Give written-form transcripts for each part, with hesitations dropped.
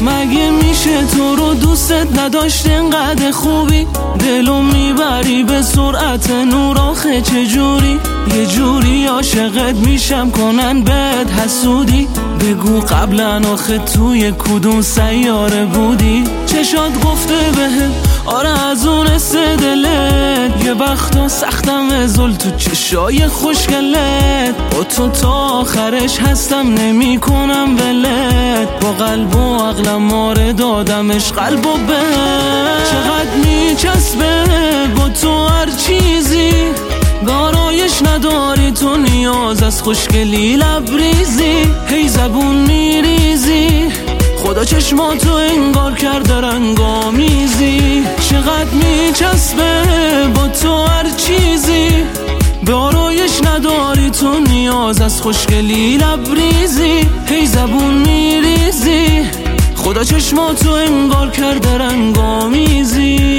مگه میشه تو رو دوستت نداشت اینقدر خوبی؟ دلو میبری به سرعت نور، آخه چجوری؟ یه جوری عاشقت میشم کنن بهت حسودی. بگو قبلا آخه توی کدوم سیاره بودی؟ چشات گفته بهم آره از اون دلت، یه وقتا سختم زل تو چشای خوشگلت. با تو تا آخرش هستم نمی کنم ولت، با قلب و عقلم ماره دادمش قلب و بهت. چقدر میچسبه با تو هر چیزی، دارایش نداری تو نیاز از خوشگلی لبریزی. هی زبون میریزی خدا چشماتو انگار کرده رنگامیزی. چقدر میچسبه با تو هر چیزی، دارایش نداری تو نیاز از خوشگلی لبریزی. هی زبون میریزی خدا چشماتو انگار کرده رنگامیزی.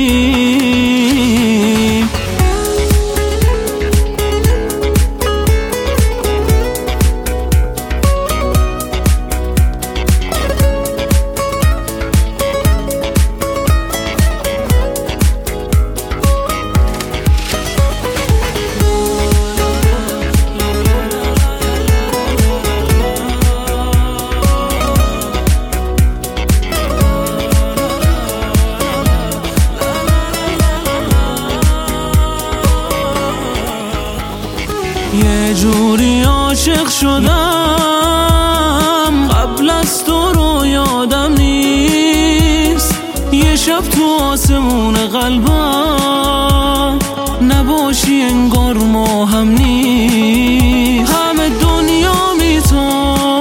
یه جوری عاشق شدم قبل از تو رو یادم نیست. یه شب تو آسمون قلبم نباشی انگار ما هم نیست. همه دنیا می تو،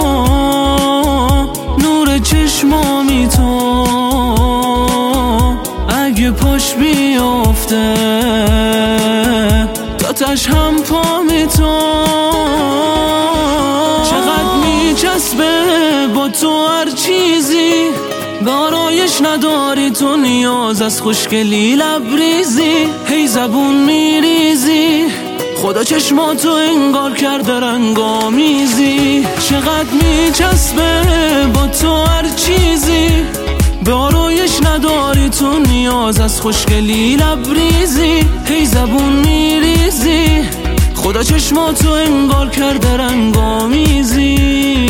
نور چشمامی تو، اگه پاش بیافته تاش هم پامی تو. چقدر میچسبه با تو هر چیزی، دارایش نداری تو نیاز از خوشگلی لبریزی. هی زبون میریزی خدا چشماتو انگار کرده رنگامیزی. چقدر میچسبه با تو هر چیزی، دارایش نداری تو نیاز از خوشگلی لبریزی. هی زبون میریزی خدا چشماتو انگار کرده رنگامیزی.